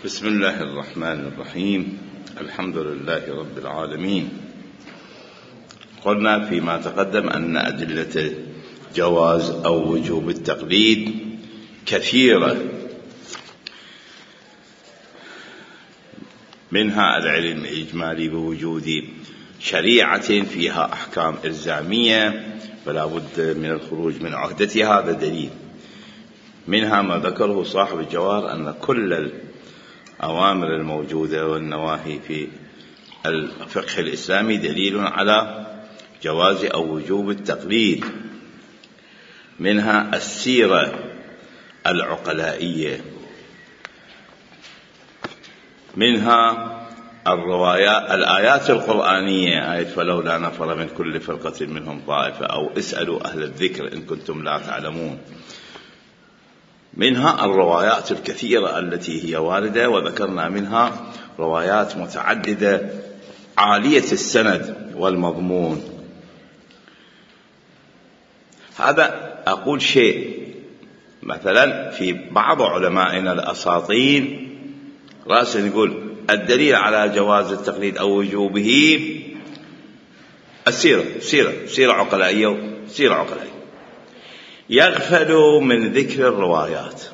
بسم الله الرحمن الرحيم. الحمد لله رب العالمين. قلنا فيما تقدم أن أدلة جواز أو وجوب التقليد كثيرة، منها العلم الإجمالي بوجود شريعة فيها أحكام إلزامية فلا بد من الخروج من عهدتها، هذا دليل. منها ما ذكره صاحب الجواهر أن كل الأوامر الموجودة والنواهي في الفقه الإسلامي دليل على جواز أو وجوب التقليد. منها السيرة العقلائية، منها الآيات القرآنية، آية فلولا نفر من كل فرقة منهم طائفة، أو اسألوا أهل الذكر إن كنتم لا تعلمون. منها الروايات الكثيرة التي هي واردة، وذكرنا منها روايات متعددة عالية السند والمضمون. هذا أقول شيء، مثلا في بعض علمائنا الأساطين رأسا يقول الدليل على جواز التقليد أو وجوبه سيرة عقلائية، يغفل من ذكر الروايات.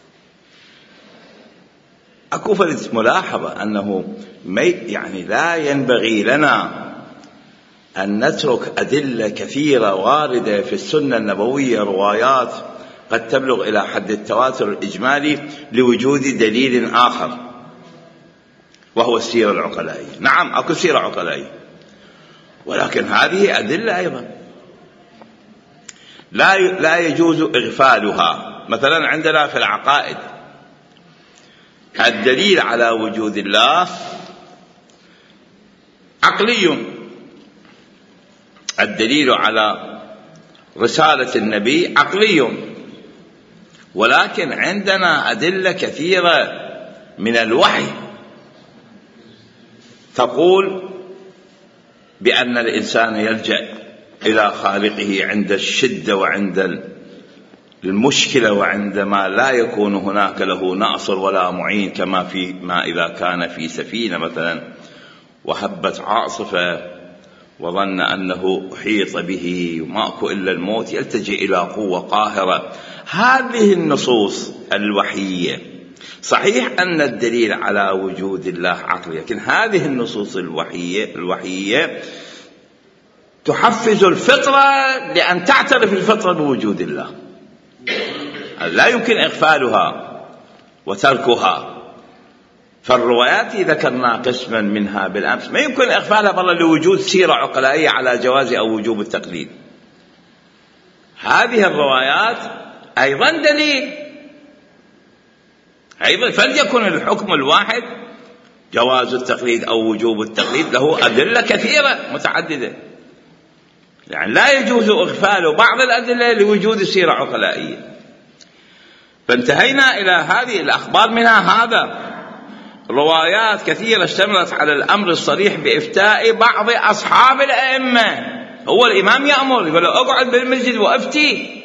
أكو ملاحظة أنه يعني لا ينبغي لنا أن نترك أدلة كثيرة واردة في السنة النبوية، روايات قد تبلغ إلى حد التواتر الإجمالي، لوجود دليل آخر وهو السيرة العقلائية. نعم أكو سيرة عقلائية، ولكن هذه أدلة أيضا لا يجوز إغفالها. مثلا عندنا في العقائد الدليل على وجود الله عقلي، الدليل على رسالة النبي عقلي، ولكن عندنا أدلة كثيرة من الوحي تقول بأن الإنسان يلجأ إلى خالقه عند الشدة وعند المشكلة، وعندما لا يكون هناك له ناصر ولا معين، كما إذا كان في سفينة مثلا وهبت عاصفة وظن أنه أحيط به وماكو إلا الموت، يلتجئ إلى قوة قاهرة. هذه النصوص الوحية صحيح أن الدليل على وجود الله عقلي، لكن هذه النصوص الوحية تحفز الفطرة لأن تعترف الفطرة بوجود الله، لا يمكن إغفالها وتركها. فالروايات ذكرنا قسما منها بالأمس، ما يمكن إغفالها والله لوجود سيرة عقلائية على جواز أو وجوب التقليد. هذه الروايات أيضا دليل، أيضا فليكن الحكم الواحد جواز التقليد أو وجوب التقليد له أدلة كثيرة متعددة، يعني لا يجوز إغفال بعض الأدلة لوجود سيرة عقلائية. فانتهينا إلى هذه الأخبار، منها هذا روايات كثيرة اشتملت على الأمر الصريح بإفتاء بعض أصحاب الأئمة. هو الإمام يأمر يقول اقعد بالمسجد وأفتي،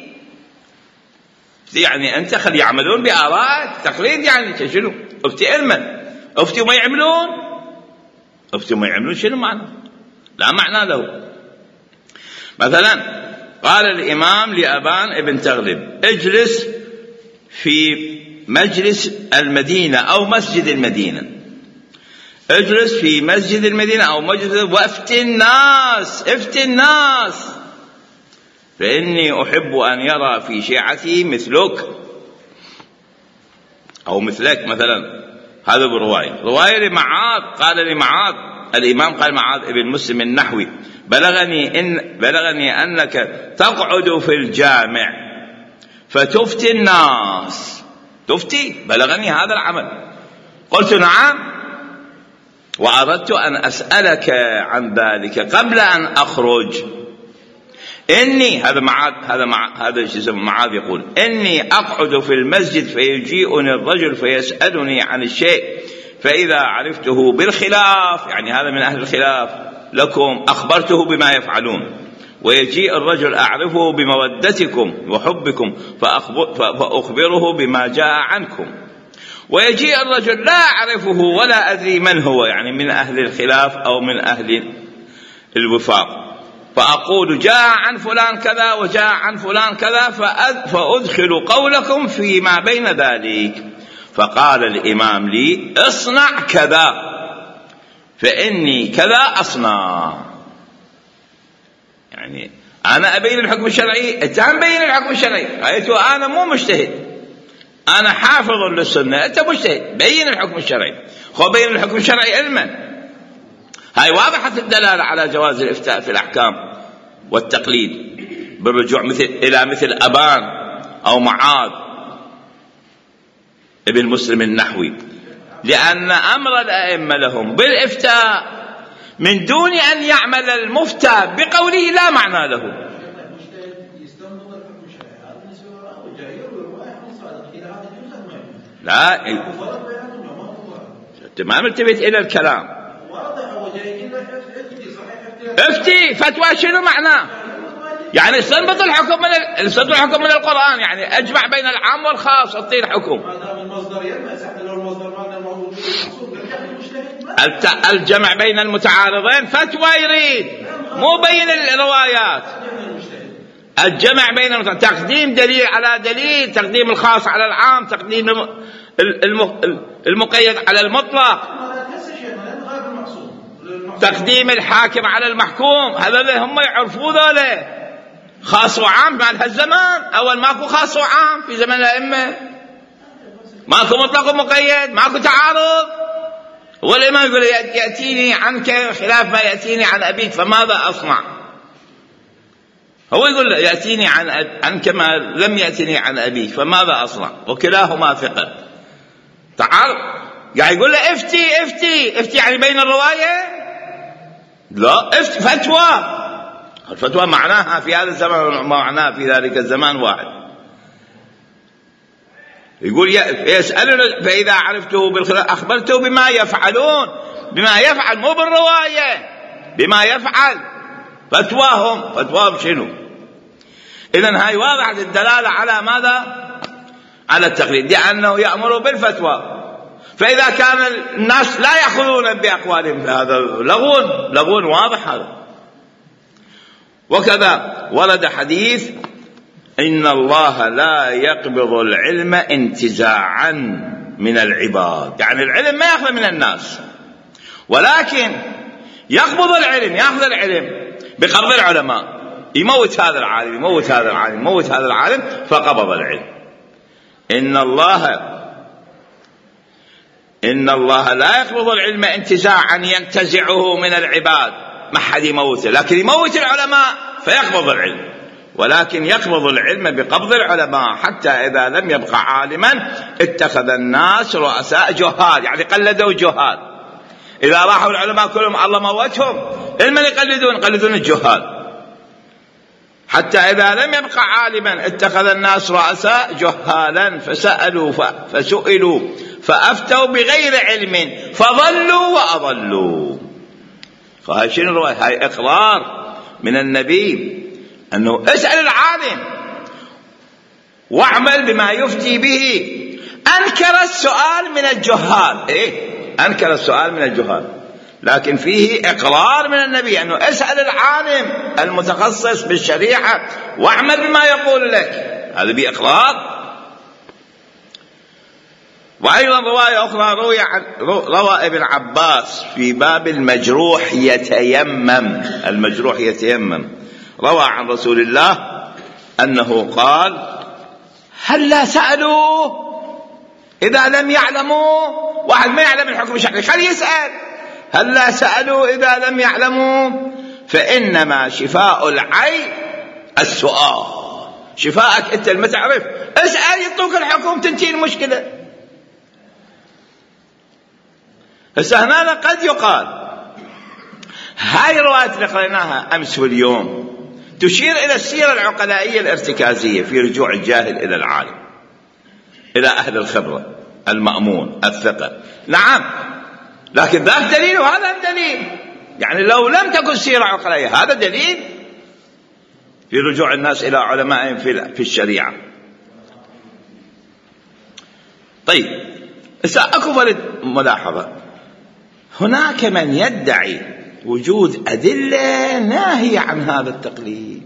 يعني أنت خلي يعملون بآراء تقليد، يعني شنو أفتي علما، أفتي ما يعملون، أفتي ما يعملون شنو معنى؟ لا معنى له. مثلا قال الإمام لأبان ابن تغلب اجلس في مجلس المدينة أو مسجد المدينة، اجلس في مسجد المدينة أو مجلس وافتي الناس فإني أحب أن يرى في شيعتي مثلك أو مثلك. مثلا هذا رواية لمعاذ، قال لمعاذ الإمام قال معاذ ابن مسلم النحوي بلغني أنك تقعد في الجامع فتفتي الناس. تفتي؟ بلغني هذا العمل. قلت نعم، وأردت أن أسألك عن ذلك قبل أن أخرج. إني هذا معاذ يقول إني أقعد في المسجد فيجيئني الرجل فيسألني عن الشيء فإذا عرفته بالخلاف، يعني هذا من أهل الخلاف لكم، أخبرته بما يفعلون، ويجيء الرجل أعرفه بمودتكم وحبكم فأخبره بما جاء عنكم، ويجيء الرجل لا أعرفه ولا أدري من هو، يعني من أهل الخلاف أو من أهل الوفاق، فأقول جاء عن فلان كذا وجاء عن فلان كذا، فأدخل قولكم فيما بين ذلك. فقال الإمام لي اصنع كذا فإني كذا أصنع. يعني أنا أبين الحكم الشرعي، أنت هم بين الحكم الشرعي، رأيته أنا مو مجتهد، أنا حافظ للسنة، أنت مجتهد، بين الحكم الشرعي. خو بين الحكم الشرعي علما. هاي واضحة الدلالة على جواز الإفتاء في الأحكام والتقليد بالرجوع إلى مثل أبان أو معاذ ابن مسلم النحوي، لأن أمر الأئمة لهم بالإفتاء من دون أن يعمل المفتى بقوله لا معنى له. لا أنت ما ملتفت إلى الكلام. افتي فتوى شنو معناه؟ يعني استنبط الحكم من القرآن، يعني أجمع بين العام والخاص أعطيه الحكم. الجمع بين المتعارضين فتوى يريد، مو بين الروايات. الجمع بين تقديم دليل على دليل، تقديم الخاص على العام، تقديم المقيد على المطلق، تقديم الحاكم على المحكوم. هذا هم يعرفوا ذولا خاص وعام. بعد هالزمان أول ماكو خاص وعام في زمن الأئمة، ماكو مطلق ومقيد، ماكو تعارض. والإمام يقول يأتيني عنك خلاف ما يأتيني عن أبيك فماذا أصنع؟ هو يقول يأتيني عنك ما لم يأتيني عن أبيك فماذا أصنع؟ وكلاهما ثقة. تعال يعني يقول له افتي يعني بين الرواية. لا افتي فتوى. الفتوى معناها في هذا الزمان معناها في ذلك الزمان واحد. يقول يسألون فإذا عرفته بالخلاف أخبرته بما يفعلون، بما يفعل مو بالرواية، بما يفعل. فتواهم شنو؟ إذن هاي واضحة الدلالة على ماذا؟ على التقليد، لأنه يأمر بالفتوى. فإذا كان الناس لا يأخذون بأقوالهم هذا لغون واضح هذا. وكذا ورد حديث إن الله لا يقبض العلم انتزاعا من العباد، يعني العلم ما يأخذ من الناس، ولكن يقبض العلم، يأخذ العلم بقبض العلماء، يموت هذا العالم يموت هذا العالم يموت هذا العالم فقبض العلم. إن الله لا يقبض العلم انتزاعا ينتزعه من العباد، ما حد يموته، لكن يموت العلماء فيقبض العلم، ولكن يقبض العلم بقبض العلماء، حتى إذا لم يبقى عالما اتخذ الناس رؤساء جهال، يعني قلدوا جهال. إذا راحوا العلماء كلهم الله موتهم، من يقلدون الجهال. حتى إذا لم يبقى عالما اتخذ الناس رؤساء جهالا فسئلوا فأفتوا بغير علم فضلوا وأضلوا. فهي شنو الرواية؟ هاي إقرار من النبي أنه اسأل العالم واعمل بما يفتي به. أنكر السؤال من الجهال، أنكر السؤال من الجهال، لكن فيه إقرار من النبي أنه اسأل العالم المتخصص بالشريعة واعمل بما يقول لك، هذا بإقرار. وأيضا رواية أخرى روى ابن عباس في باب المجروح يتيمم، المجروح يتيمم، روى عن رسول الله أنه قال هل لا سألوا إذا لم يعلموا؟ واحد ما يعلم الحكم الشرعي خليه يسأل. هل لا سألوا إذا لم يعلموا؟ فإنما شفاء العي السؤال. شفاءك أنت ما تعرف اسأل يعطوك الحكم تنتهي المشكلة. هسه هنا قد يقال هاي الروايات اللي قرأناها أمس واليوم تشير إلى السيرة العقلائية الارتكازية في رجوع الجاهل إلى العالم، إلى أهل الخبرة المأمون الثقة. نعم، لكن ذاك دليل وهذا دليل، يعني لو لم تكن سيرة عقلائية هذا دليل في رجوع الناس إلى علمائهم في الشريعة. طيب، أكو فرد ملاحظة، هناك من يدعي وجود أدلة ناهية عن هذا التقليد،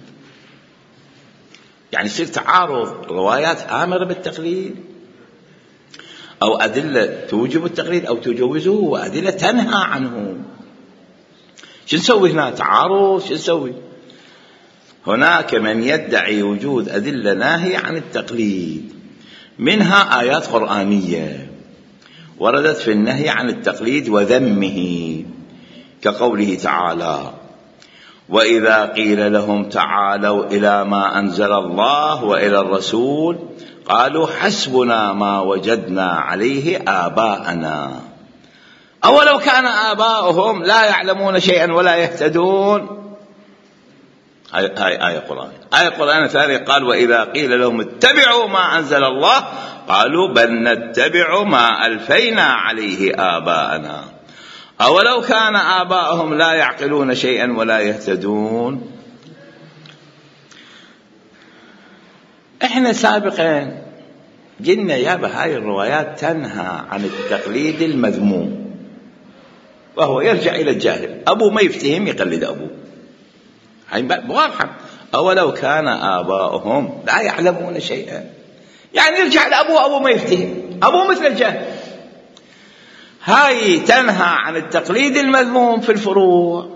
يعني يصير تعارض روايات آمرة بالتقليد أو أدلة توجب التقليد أو تجوزه وأدلة تنهى عنه. شو نسوي هنا؟ تعارض. شو نسوي؟ هناك من يدعي وجود أدلة ناهية عن التقليد، منها آيات قرآنية وردت في النهي عن التقليد وذمه، كقوله تعالى: وإذا قيل لهم تعالوا إلى ما أنزل الله وإلى الرسول قالوا حسبنا ما وجدنا عليه آباءنا أولو كان آباؤهم لا يعلمون شيئا ولا يهتدون. آية قرآن ثانية قال: وإذا قيل لهم اتبعوا ما أنزل الله قالوا بل نتبع ما ألفينا عليه آباءنا أولو كان آباؤهم لا يعقلون شيئا ولا يهتدون. احنا سابقا قلنا يابا هاي الروايات تنهى عن التقليد المذموم، وهو يرجع إلى الجاهل، أبوه ما يفتهم يقلد أبوه، هاي واضحة. أولو كان آباؤهم لا يعلمون شيئا، يعني يرجع لأبوه، أبوه ما يفتهم، أبوه مثل الجاهل. هاي تنهى عن التقليد المذموم في الفروع.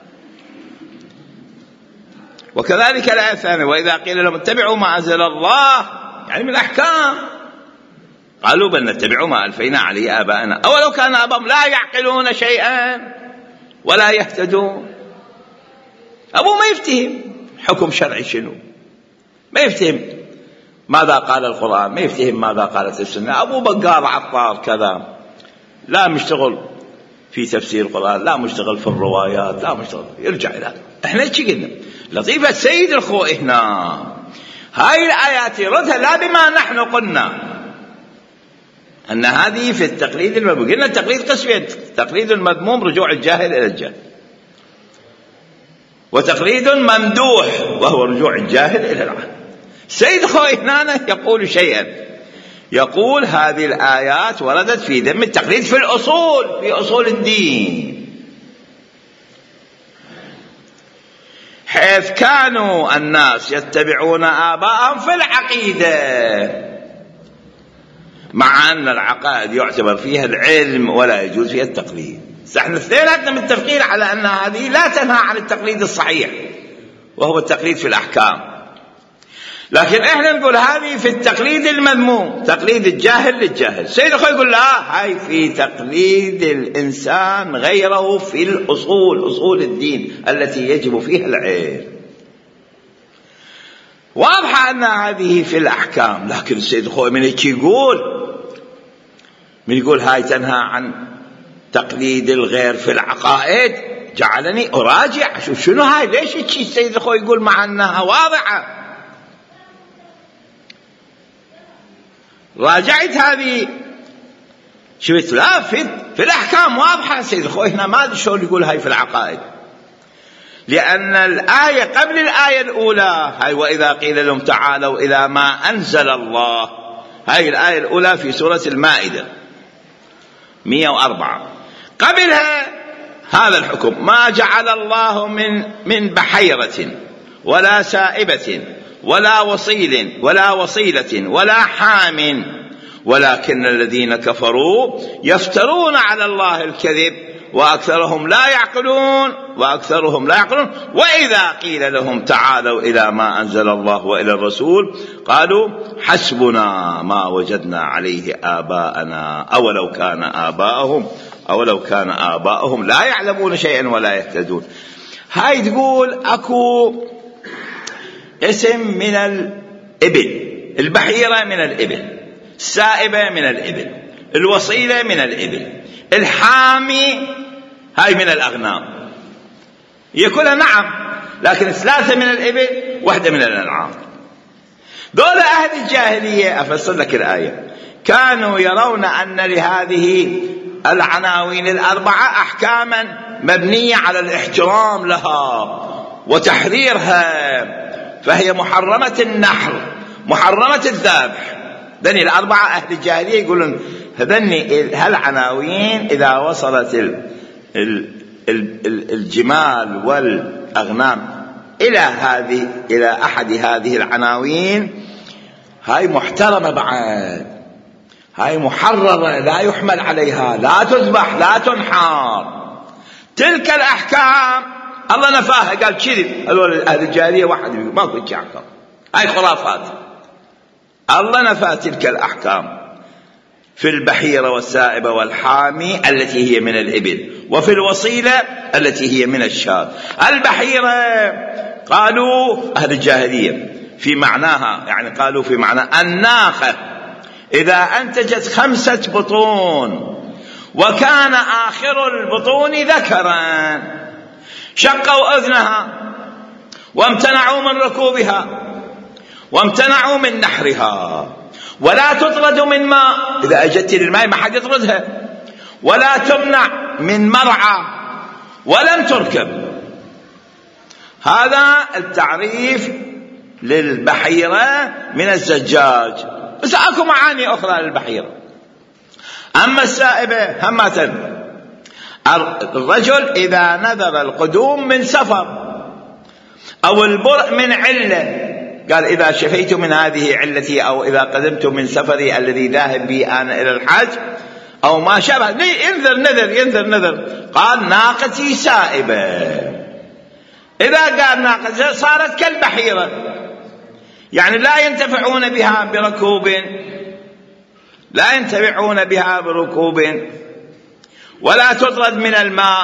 وكذلك الآية الثانية: وإذا قيل لهم اتبعوا ما أنزل الله، يعني من الأحكام، قالوا بل نتبع ما ألفينا عليه آباءنا أولو كان آباؤهم لا يعقلون شيئا ولا يهتدون. أبوه ما يفتهم حكم شرعي شنو، ما يفتهم ماذا قال القرآن، ما يفتهم ماذا قالت السنة. أبوه بقار عطار كذا، لا مشتغل في تفسير القرآن، لا مشتغل في الروايات، لا مشتغل، يرجع إلى احنا ايش قلنا؟ لطيفة سيد الخوئ هنا هاي الآيات يردها لا بما نحن قلنا أن هذه في التقليد المذموم. قلنا التقليد قسمين: تقليد مذموم رجوع الجاهل إلى الجاهل، وتقليد ممدوح وهو رجوع الجاهل إلى العالم. سيد الخوئ هنا يقول شيئا، يقول هذه الآيات وردت في ذم التقليد في الأصول، في أصول الدين، حيث كانوا الناس يتبعون آباءهم في العقيدة، مع أن العقائد يعتبر فيها العلم ولا يجوز فيها التقليد. نحن اثنيناتنا متفقين على أن هذه لا تنهى عن التقليد الصحيح وهو التقليد في الأحكام، لكن احنا نقول هذه في التقليد المذموم، تقليد الجاهل للجاهل. سيد الخوئ يقول لا، هاي في تقليد الإنسان غيره في الأصول، أصول الدين التي يجب فيها العلم. واضحة أن هذه في الأحكام، لكن السيد الخوئ من يقول هاي تنهى عن تقليد الغير في العقائد، جعلني أراجع أشوف شنو هاي، ليش السيد الخوئ يقول مع أنها واضحة. راجعت هذه شفت لا في الأحكام واضحة. سيد الخوئ هنا ما أدري شلون يقول هاي في العقائد، لأن الآية قبل الآية الأولى هاي وإذا قيل لهم تعالوا إلى ما أنزل الله، هاي الآية الأولى في سورة المائدة 104. قبلها هذا الحكم: ما جعل الله من بحيرة ولا سائبة ولا وصيلة ولا حام ولكن الذين كفروا يفترون على الله الكذب وأكثرهم لا يعقلون وإذا قيل لهم تعالوا إلى ما أنزل الله وإلى الرسول قالوا حسبنا ما وجدنا عليه آباءنا أولو كان آباؤهم لا يعلمون شيئا ولا يهتدون. هاي تقول أكو اسم من الإبل، البحيرة من الإبل، السائبة من الإبل، الوصيلة من الإبل، الحامي هاي من الأغنام. يقول نعم، لكن 3 من الإبل 1 من الأنعام. دول أهل الجاهلية، أفسر لك الآية، كانوا يرون أن لهذه العناوين ال4 أحكاما مبنية على الاحترام لها وتحريرها، فهي محرمة النحر، محرمة الذبح. دني ال4 أهل الجاهلية يقولون فذني هالعناوين إذا وصلت الجمال والأغنام إلى أحد هذه العناوين، هاي محترمة بعد، هاي محررة لا يحمل عليها، لا تذبح لا تنحار. تلك الأحكام الله نفاها، قال كذب أهل الجاهلية واحد ما كنت أحكام، هاي خرافات. الله نفى تلك الأحكام في البحيرة والسائبة والحامي التي هي من الإبل، وفي الوصيلة التي هي من الشاة. البحيرة قالوا أهل الجاهلية في معناها، يعني قالوا في معنى الناقة إذا أنتجت 5 بطون وكان آخر البطون ذكرا شقوا أذنها وامتنعوا من ركوبها وامتنعوا من نحرها، ولا تطرد من ماء، إذا أجت للماء ما حد يطردها، ولا تمنع من مرعى ولم تركب. هذا التعريف للبحيرة من الزجاج. بس أكو معاني أخرى للبحيرة. أما السائبة همة، الرجل إذا نذر القدوم من سفر أو البرء من علة، قال إذا شفيت من هذه علتي أو إذا قدمت من سفري الذي ذاهب بي أنا إلى الحج أو ما شابه، ينذر نذر، قال ناقتي سائبة. إذا قال ناقتي صارت كالبحيرة، يعني لا ينتفعون بها بركوب، لا ينتفعون بها بركوب، ولا تطرد من الماء،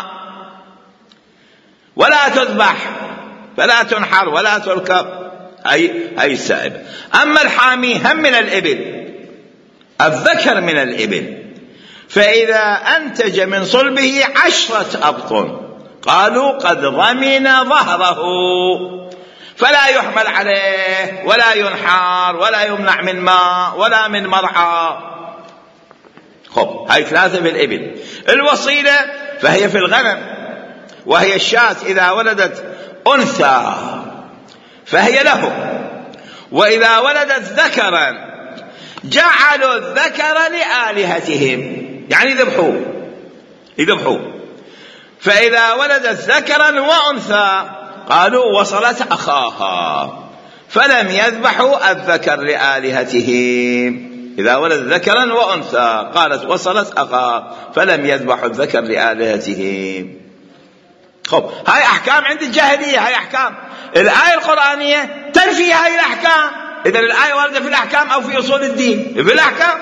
ولا تذبح، فلا تنحر ولا تركب، هي السائبة. أما الحامي هم من الإبل، الذكر من الإبل، فإذا أنتج من صلبه 10 أبطن قالوا قد ضمن ظهره، فلا يحمل عليه ولا ينحار ولا يمنع من ماء ولا من مرعى. خب، هاي 3 في الإبل. الوصيلة فهي في الغنم، وهي الشاة إذا ولدت أنثى فهي له، وإذا ولدت ذكرا جعلوا الذكر لآلهتهم، يعني يذبحوه. فإذا ولدت ذكرا وأنثى قالوا وصلت أخاها، فلم يذبحوا الذكر لآلهتهم. إذا ولد ذكرا وأنثى قالت وصلت أخاها فلم يذبحوا الذكر لآلهتهم. خب، هاي أحكام عند الجاهلية، هاي أحكام. الآية القرآنية تنفي هاي الأحكام. إذا الآية واردة في الأحكام أو في أصول الدين؟ في الأحكام.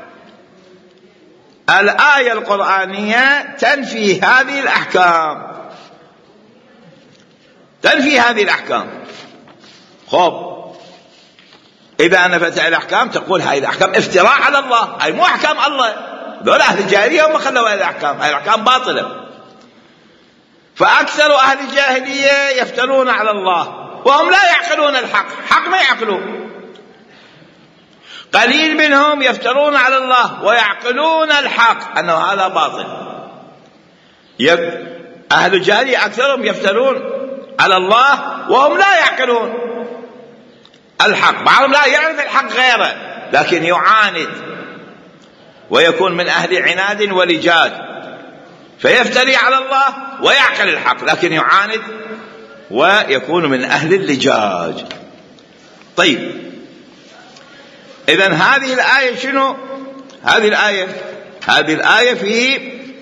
الآية القرآنية تنفي هذه الأحكام، تنفي هذه الأحكام. خب، إذا نفت الأحكام تقول هاي الأحكام افتراء على الله، هاي مو أحكام الله. دول أهل الجاهلية هم خلوا هاي الأحكام، هاي الأحكام باطلة. فأكثر أهل الجاهلية يفترون على الله وهم لا يعقلون الحق، حق ما يعقلون. قليل منهم يفترون على الله ويعقلون الحق أنه هذا باطل. أهل الجاهلية أكثرهم يفترون على الله وهم لا يعقلون الحق. بعضهم لا يعرف الحق غيره لكن يعاند ويكون من أهل عناد ولجاج، فيفتري على الله ويعقل الحق لكن يعاند ويكون من أهل اللجاج. طيب، إذن هذه الآية شنو؟ هذه الآية في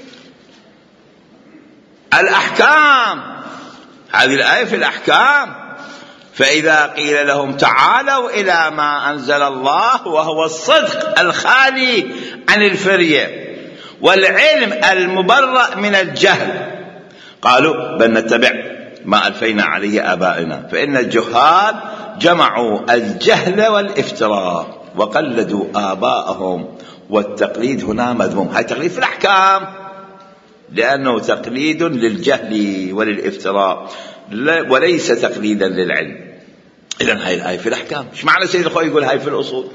الأحكام، هذه الآية في الأحكام. فإذا قيل لهم تعالوا إلى ما أنزل الله وهو الصدق الخالي عن الفرية والعلم المبرأ من الجهل، قالوا بل نتبع ما ألفينا عليه آبائنا. فإن الجهال جمعوا الجهل والافتراء وقلدوا آباءهم، والتقليد هنا مذموم. هاي تقليد في الأحكام لأنه تقليد للجهل وللافتراء وليس تقليدا للعلم. إذن هاي الآية في الأحكام. إيش معنى سيد الخوي يقول هاي في الأصول؟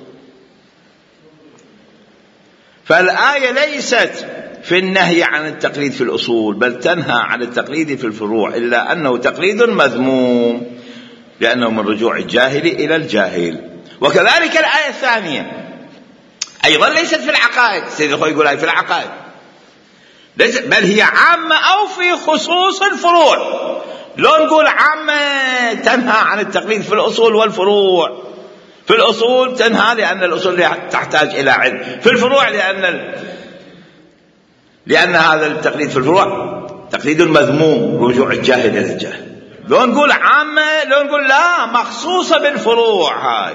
فالآية ليست في النهي عن التقليد في الأصول، بل تنهى عن التقليد في الفروع، إلا أنه تقليد مذموم لأنه من رجوع الجاهل إلى الجاهل. وكذلك الآية الثانية أيضا ليست في العقائد. سيد الخوي يقول هاي في العقائد، بل هي عامة أو في خصوص الفروع. لو نقول عامة تنهى عن التقليد في الأصول والفروع. في الأصول تنهى لأن الأصول تحتاج إلى علم، في الفروع لأن هذا التقليد في الفروع تقليد مذموم، رجوع الجاهل إلى الجاهل. لو نقول عامة، لو نقول لا مخصوصة بالفروع هاي.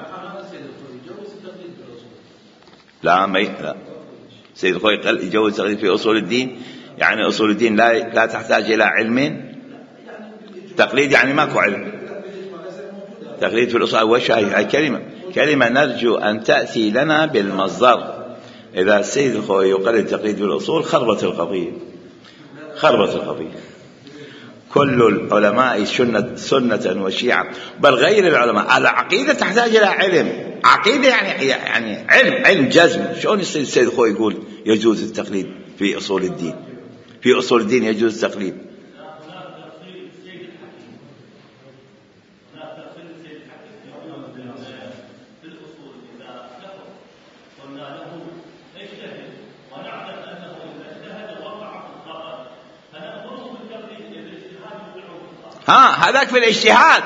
لا سيد الخوي قال يجوز التقليد في أصول الدين، يعني أصول الدين لا تحتاج إلى علم. تقليد يعني ماكو علم. تقليد في الأصول وش هاي كلمة نرجو أن تأتي لنا بالمصدر. إذا السيد الخوي يقلد تقليد في الأصول خربت القضية. كل العلماء سنة وشيعة، بل غير العلماء. العقيدة تحتاج إلى علم. عقيدة يعني علم جزم. شلون السيد الخوي يقول يجوز التقليد في أصول الدين؟ في أصول الدين يجوز التقليد. هذاك في الاجتهاد.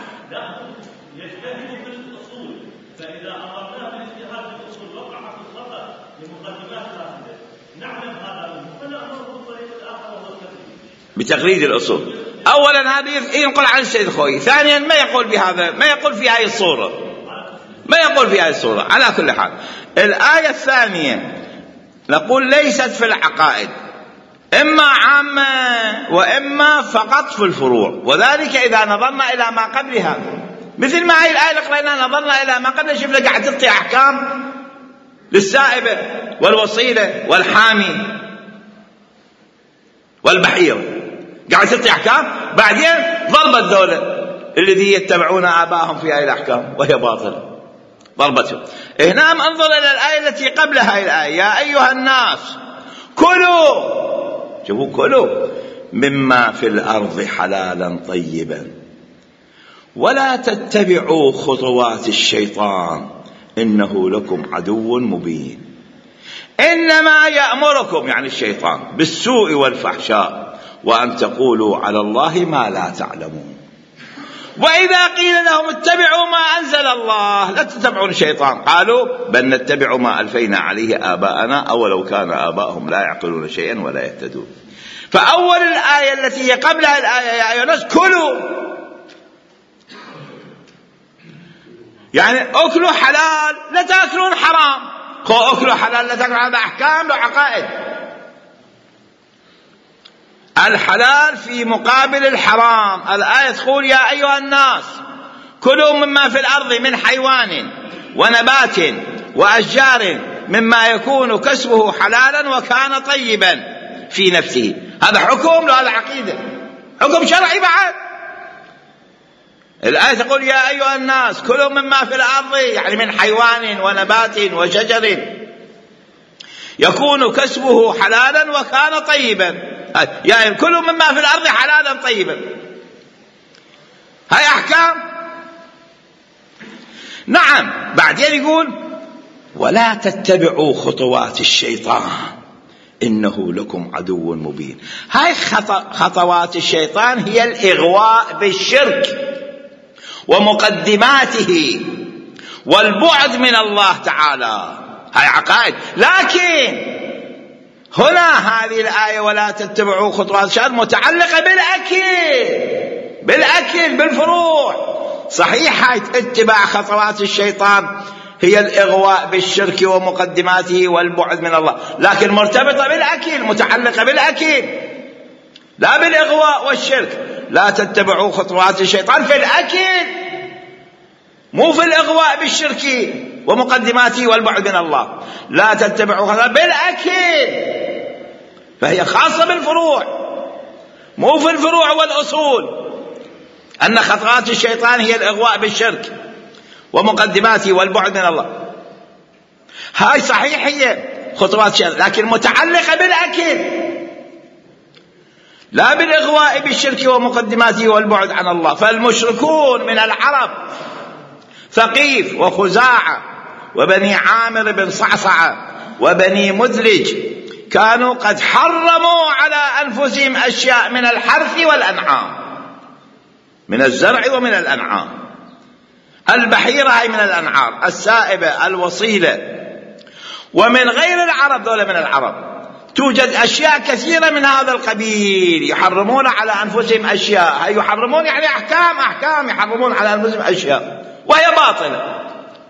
بتقليد الأصول. أولا هذا ينقل عن السيد الخوي، ثانيا ما يقول بهذا، ما يقول في هذه الصورة. على كل حال الآية الثانية نقول ليست في العقائد، إما عامة وإما فقط في الفروع، وذلك إذا نظرنا إلى ما قبلها. مثل ما هي الآية اللي قرأناها نظرنا إلى ما قبلها شفنا قاعد تعطي أحكام للسائبة والوصيلة والحامي والبحير، قاعد تعطي أحكام. بعدين ضربت ذولا الذي يتبعون آباءهم في هذه الأحكام وهي باطلة، ضربتهم. هنا انظر إلى الآية التي قبلها الآية: يا أيها الناس كلوا، شوفوا كلوا مما في الأرض حلالا طيبا ولا تتبعوا خطوات الشيطان إنه لكم عدو مبين. إنما يأمركم، يعني الشيطان، بالسوء والفحشاء وأن تقولوا على الله ما لا تعلمون. وإذا قيل لهم اتبعوا ما أنزل الله لا تتبعون الشيطان قالوا بل نتبع ما ألفينا عليه آباءنا أولو كان آباءهم لا يعقلون شيئا ولا يهتدون. فأول الآية التي هي قبلها الآية يا أيها الناس كلوا، يعني أكلوا حلال لا تأكلون حرام. أكلوا حلال لا تأكلون، هذا أحكام وعقائد. الحلال في مقابل الحرام. الآية تقول يا أيها الناس كلوا مما في الأرض من حيوان ونبات وأشجار مما يكون كسبه حلالا وكان طيبا في نفسه. هذا حكم لهذا عقيدة، حكم شرعي بعد. الآية تقول يا أيها الناس كلوا مما في الأرض، يعني من حيوان ونبات وشجر يكون كسبه حلالا وكان طيبا، يعني كلوا مما في الأرض حلالا طيبا. هاي أحكام. نعم. بعدين يقول ولا تتبعوا خطوات الشيطان إنه لكم عدو مبين. هاي خطوات الشيطان هي الإغواء بالشرك ومقدماته والبعد من الله تعالى. هاي عقائد. لكن هنا هذه الآية ولا تتبعوا خطوات الشيطان متعلقة بالأكل بالفروع. صحيح هاي اتباع خطوات الشيطان هي الإغواء بالشرك ومقدماته والبعد من الله، لكن مرتبطة بالأكل، متعلقة بالأكل لا بالإغواء والشرك. لا تتبعوا خطوات الشيطان في الأكل، مو في الإغواء بالشرك ومقدماته والبعد من الله. لا تتبعوا خطوات بالأكل، فهي خاصة بالفروع، مو في الفروع والأصول. أن خطوات الشيطان هي الإغواء بالشرك ومقدماته والبعد من الله. هاي صحيح هي خطوات الشيطان، لكن متعلقة بالأكل لا بالإغواء بالشرك ومقدماته والبعد عن الله. فالمشركون من العرب ثقيف وخزاعة وبني عامر بن صعصعة وبني مدلج كانوا قد حرموا على أنفسهم أشياء من الحرث والأنعام، من الزرع ومن الأنعام. البحيرة هي من الأنعام، السائبة، الوصيلة. ومن غير العرب، دولة من العرب توجد أشياء كثيرة من هذا القبيل يحرمون على أنفسهم أشياء. هي يحرمون يعني أحكام يحرمون على أنفسهم أشياء وهي باطلة.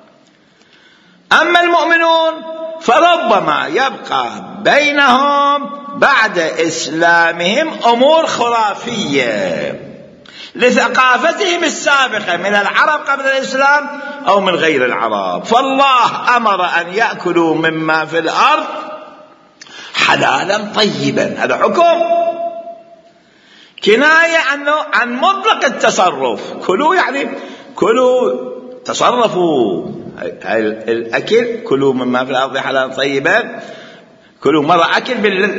أما المؤمنون فربما يبقى بينهم بعد إسلامهم أمور خرافية لثقافتهم السابقة من العرب قبل الإسلام أو من غير العرب. فالله أمر أن يأكلوا مما في الأرض حلالا طيبا، هذا حكم كناية عن مطلق التصرف. كلوا يعني كلوا، تصرفوا. الأكل كلوا مما في الأرض حلالا طيبا. كلوا مرة أكل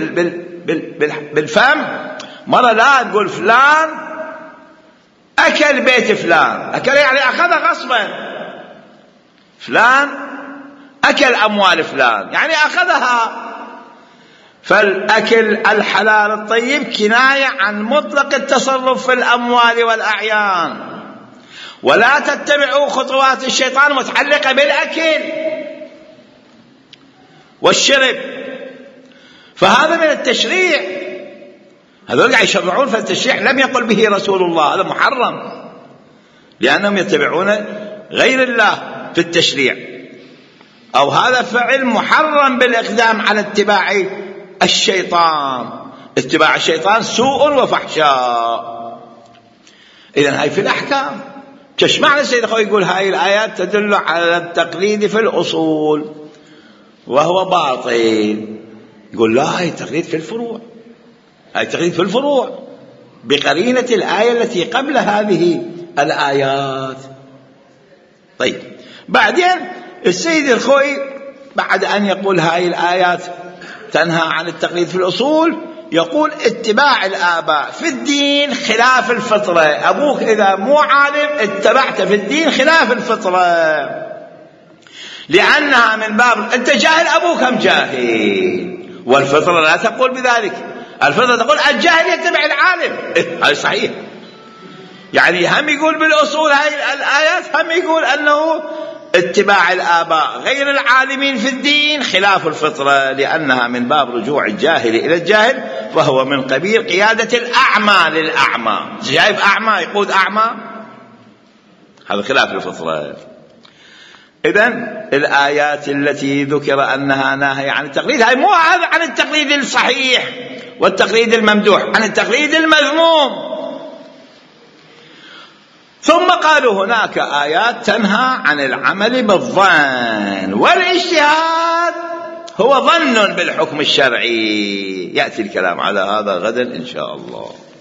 بالفم، مرة لا تقول فلان أكل بيت فلان. أكل يعني أخذ غصبا. فلان أكل أموال فلان يعني أخذها. فالأكل الحلال الطيب كناية عن مطلق التصرف في الأموال والأعيان. ولا تتبعوا خطوات الشيطان متعلقة بالأكل والشرب، فهذا من التشريع. هذول قاعد يشرعون في التشريع لم يقل به رسول الله، هذا محرم لأنهم يتبعون غير الله في التشريع، أو هذا فعل محرم بالإقدام على اتباع الشيطان. اتباع الشيطان سوء وفحشاء. إذن هاي في الأحكام. كش معنى سيد أخوي يقول هاي الآيات تدل على التقليد في الأصول وهو باطل. يقول لا، هاي التقليد في الفروع، هاي التقليد في الفروع بقرينة الآية التي قبل هذه الآيات. طيب بعدين السيد الخوي بعد أن يقول هاي الآيات تنهى عن التقليد في الأصول، يقول اتباع الآباء في الدين خلاف الفطرة. أبوك إذا مو عالم اتبعت في الدين خلاف الفطرة، لأنها من باب أنت جاهل أبوك هم جاهل، والفطرة لا تقول بذلك. الفطرة تقول الجاهل يتبع العالم. هذا صحيح. يعني هم يقول بالأصول هاي الآيات، هم يقول أنه اتباع الآباء غير العالمين في الدين خلاف الفطرة، لأنها من باب رجوع الجاهل إلى الجاهل، وهو من قبيل قيادة الأعمى للأعمى. شايف أعمى يقود أعمى، هذا خلاف الفطرة. إذن الآيات التي ذكر أنها ناهية عن التقليد هاي مو هذا عن التقليد الصحيح والتقليد الممدوح، عن التقليد المذموم. ثم قالوا هناك آيات تنهى عن العمل بالظن، والاجتهاد هو ظن بالحكم الشرعي. يأتي الكلام على هذا غدا إن شاء الله.